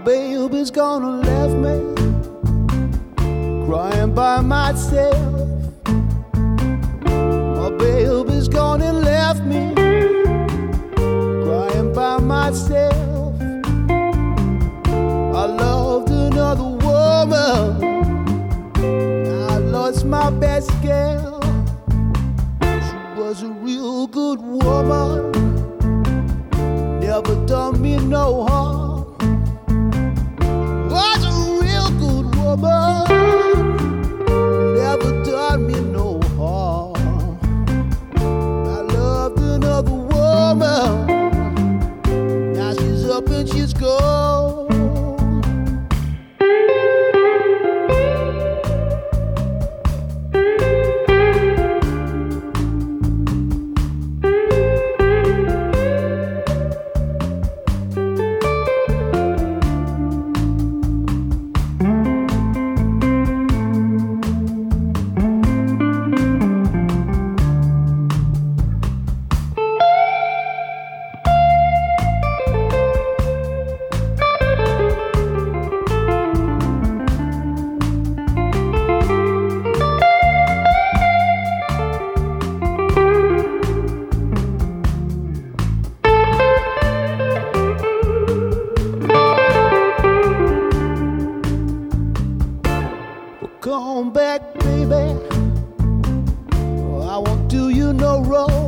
baby's gonna left me, crying by myself. My baby's gone and left me, crying by myself. I loved another woman, I lost my best girl. She was a real good woman, never done me no harm. Was a real good woman, never done me no harm. I loved another woman, now she's up and she's gone. Come back, baby. I won't do you no wrong.